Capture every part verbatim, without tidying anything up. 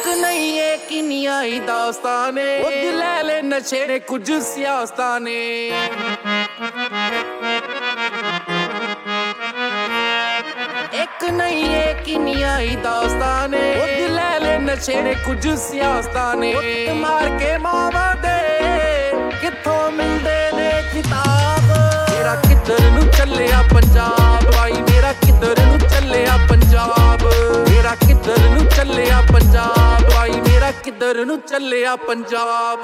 नहीं है किनिया ही दास्ताने ले ले नशे ने कुछ सियासतां ने एक नहीं है किनिया ही दास्ताने ले ले नशे ने कुछ सियासतां ने मार के मावा दे किथों मिलदे ने किताब मेरा किधर नू चलिया पंजाब भाई मेरा किधर नू चलिया पंजाब मेरा किधर नू चलिया पंजाब भाई मेरा किधर नू चलिया पंजाब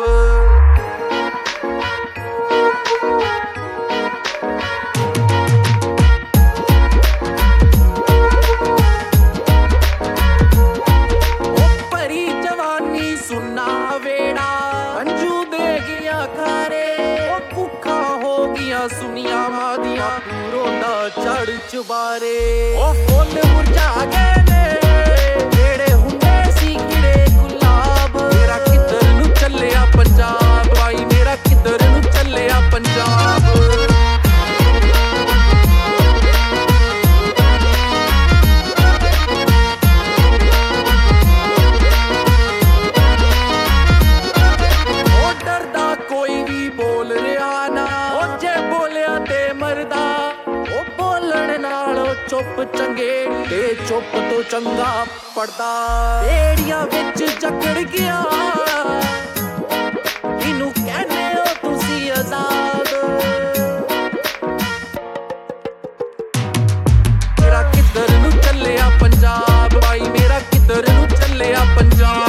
सुनिया मादिया पूरों दा चढ़ चुबारे ओ फुल मुरझा गए ने जेड़े हुंदे सी किड़े गुलाब मेरा किधर नू चलिया पंजाब भाई मेरा किधर नू चलिया पंजाब ओ डरदा कोई भी बोल रहा ना चुप चंगेड़ी ते चुप तो चंगा पड़दा एड़िया विच जकड़ गया इनू कहने हो तुसी आजाद मेरा किधर नू चलिया पंजाब भाई मेरा किधर नू चलिया पंजाब